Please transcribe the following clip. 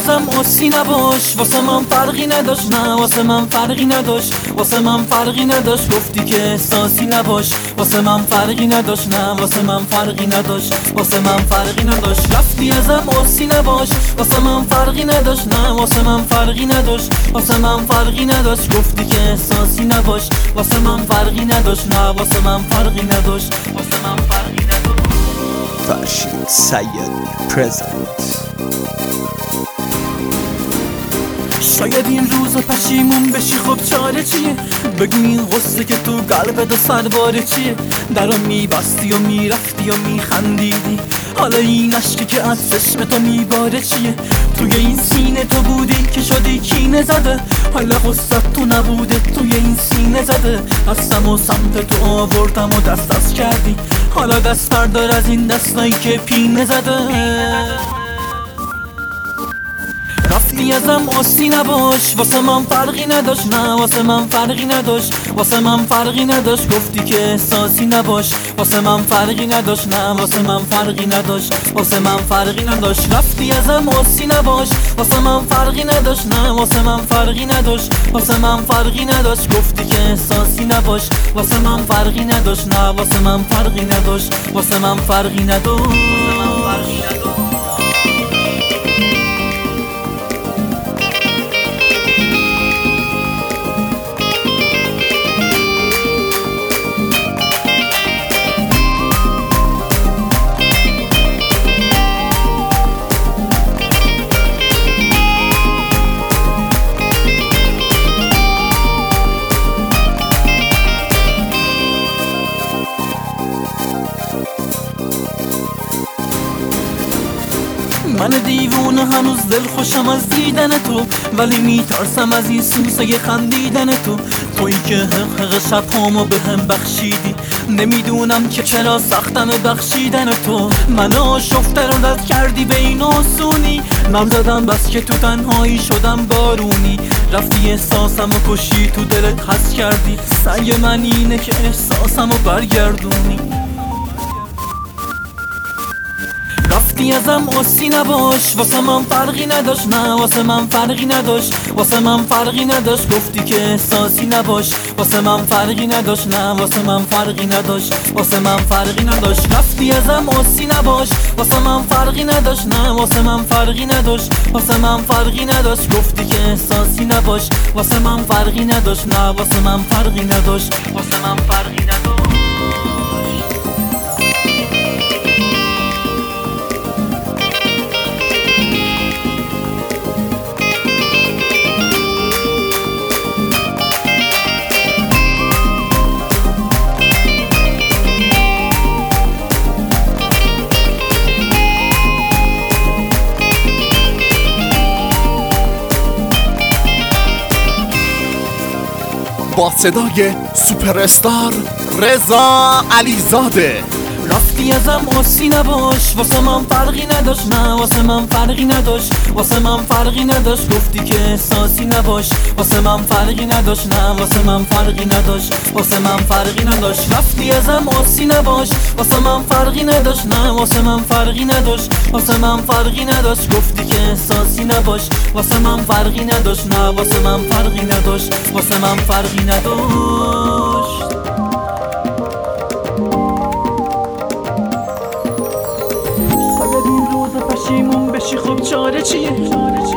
ازم آسی نباش، واسه من فرقی نداشت، نه واسه من فرقی نداشت، واسه من فرقی نداشت. گفتی که احساسی نباش، واسه من فرقی نداشت، نه واسه من فرقی نداشت، واسه من فرقی نداشت. رفتی ازم آسی نباش، واسه من فرقی نداشت، نه واسه من فرقی نداشت، واسه من فرقی نداشت. گفتی که احساسی نباش، واسه من فرقی نداشت، نه واسه من فرقی نداشت، واسه من فرقی نداشت. فرشید سیدی پرزنت. شاید این روزا پشیمون بشی، خب چاره چیه؟ بگو این غصه که تو قلبت و سرباره چیه؟ درو میبستی و میرفتی و میخندیدی، حالا این عشقی که از چشم تو میباره چیه؟ توی این سینه تو بودی که شدی کینه زده، حالا غصت تو نبوده توی این سینه زده. دستم و سمت تو آوردم و دست کردی، حالا دست بردار از این دستایی که پینه زده. رفتی ازم آسی نباش، واسه من فرقی نداشت، نه واسه من فرقی نداشت، واسه من فرقی نداشت. گفتی که احساسی نباش، واسه من فرقی نداشت، نه واسه من فرقی نداشت، واسه من فرقی نداشت. رفتی ازم آسی نباش، واسه من فرقی نداشت، نه واسه من فرقی نداشت، واسه من فرقی نداشت. گفتی که احساسی نباش، واسه من فرقی نداشت، نه واسه من فرقی نداشت، واسه من فرقی نداشت. من دیوونه هنوز دل خوشم از دیدن تو، ولی میترسم از این سوسه خندیدن تو. تویی که حق شبهامو به هم بخشیدی، نمیدونم که چرا سختم بخشیدن تو. منو آشفته رو رد کردی به این آسونی، من زدم بس که تو تنهایی شدم بارونی. رفتی احساسمو کشی، تو دلت حس کردی، سعی من اینه که احساسمو برگردونی. رفتی ازم آسی نباش، واسه من فرقی نداشت، نه واسه من فرقی نداشت، واسه من فرقی نداشت. گفتی که احساسی نباش، واسه من فرقی نداشت، نه واسه من فرقی نداشت، واسه من فرقی نداشت. رفتی ازم آسی نباش، واسه من فرقی نداشت، نه واسه من فرقی نداشت، واسه من فرقی نداشت. گفتی که احساسی نباش، واسه من فرقی نداشت، نه واسه من فرقی نداشت، واسه من فرقی نداشت. با صدای سوپر استار رضا علیزاده. رفتی ازم آسی نباش، واسه من فرقی نداشت، نه واسه من فرقی نداشت، واسه من فرقی نداشت. گفتی که احساسی نباش، واسه من فرقی نداشت، نه واسه من فرقی نداشت، واسه من فرقی نداشت. رفتی ازم آسی نباش، واسه من فرقی نداشت، نه واسه من فرقی نداشت، واسه من فرقی نداشت. گفتی که احساسی نباش، واسه من فرقی نداشت، نه واسه من فرقی نداشت، واسه من فرقی نداشت. پشیمون بشی، خب چاره چیه؟